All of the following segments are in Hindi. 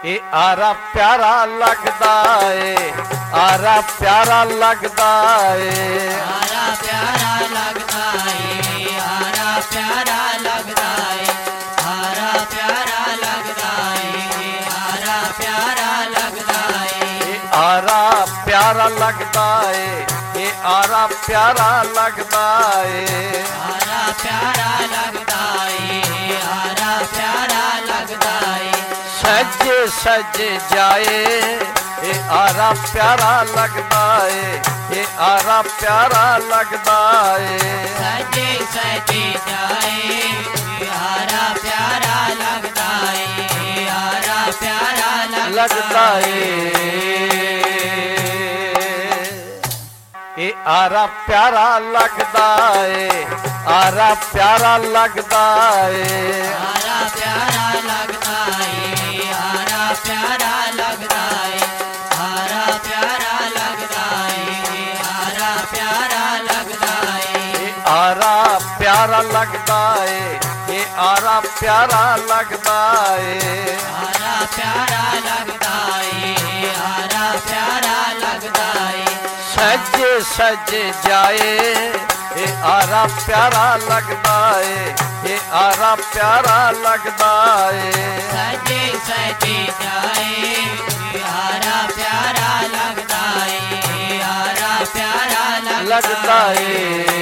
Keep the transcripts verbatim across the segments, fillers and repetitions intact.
ए आरा प्यारा लगदा ए, आरा प्यारा लगदा ए, आरा प्यारा लगदा ए, आरा प्यारा लगदा ए, आरा प्यारा लगदा ए, आरा प्यारा लगदा ए, आरा प्यारा लगदा ए, ए आरा प्यारा लगदा ए, आरा प्यारा लगदा ए, आरा प्यारा लगदा ए, सज सज जाए ए आरा प्यारा लगदा ए, ए आरा प्यारा लगदा ए, सजे सजे जाए आरा प्यारा लगदा ए, आरा प्यारा लगदा ए, ए आरा प्यारा लगदा ए, आरा प्यारा लगदा ए, आरा प्यारा लगदा ए, आरा प्यारा लगदा ए, आरा प्यारा लगदा ए, आरा प्यारा लगदा ए, आरा प्यारा लगदा ए, ए आरा प्यारा लगदा ए, आरा प्यारा लगदा ए, आरा प्यारा लगदा ए, सज सज जाए ए आरा प्यारा लगदा ए, ए आरा प्यारा लगदा ए, सजे सजे जाए आरा प्यारा लगदा ए, आरा प्यारा लगदा ए,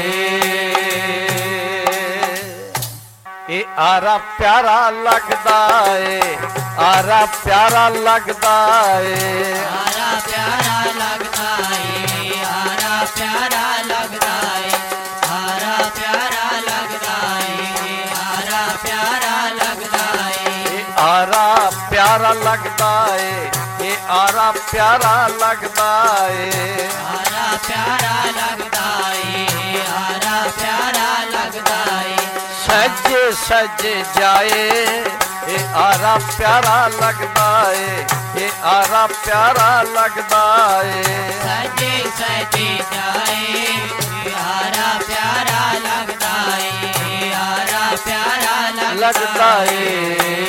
ए आरा प्यारा लगदा ए, आरा प्यारा लगदा ए, आरा प्यारा लगदा ए, आरा प्यारा लगदा ए, आरा प्यारा लगदा ए, आरा प्यारा लगदा ए, आरा प्यारा लगदा ए, ए आरा प्यारा लगदा ए, आरा प्यारा लगदा ए, आरा प्यारा लगदा ए, सज सज जाए ए आरा प्यारा लगदा ए, ए आरा प्यारा लगदा ए, सजे सजे जाए आरा प्यारा लगदा ए, आरा प्यारा लगदा ए।